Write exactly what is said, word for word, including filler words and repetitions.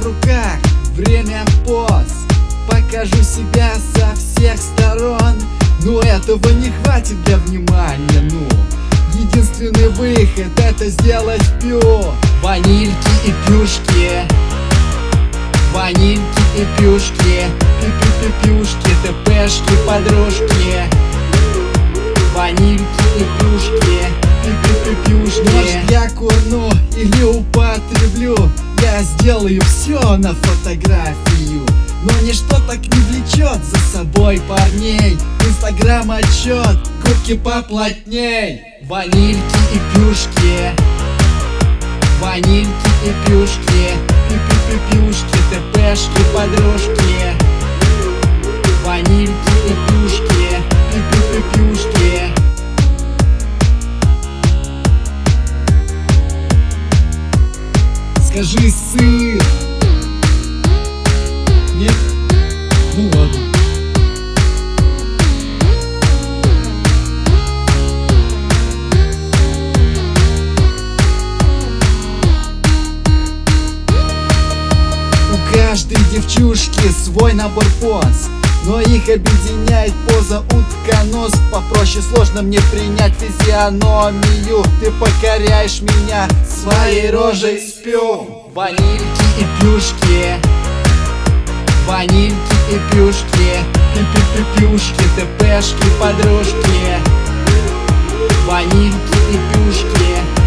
в руках, время поз. Покажу себя со всех сторон, но этого не хватит для внимания, ну единственный выход — это сделать пью. Ванильки и пюшки, ванильки и пюшки, пи-пи-пи-пюшки, тэпэшки, подружки. Ванильки и пюшки, пи-пи-пи-пюшки. Может, я курну или употреблю, я сделаю все на фотографию, но ничто так не влечет за собой парней. Инстаграм отчет, губки поплотней. Ванильки и пюшки, ванильки и пюшки, пи-пи-пи-пюшки, тэпэшки, подружки. Ванильки и пюшки, пи-пи-пи-пюшки. Скажи сыр. Нет? Ну ладно. У каждой девчушки свой набор поз, но их объединяет поза утконос. Попроще сложно мне принять физиономию. Ты покоряешь меня своей рожей спю. Ванильки и пюшки, ванильки и пюшки, пи-пи-пи-пюшки, тэпэшки, подружки. Ванильки и пюшки,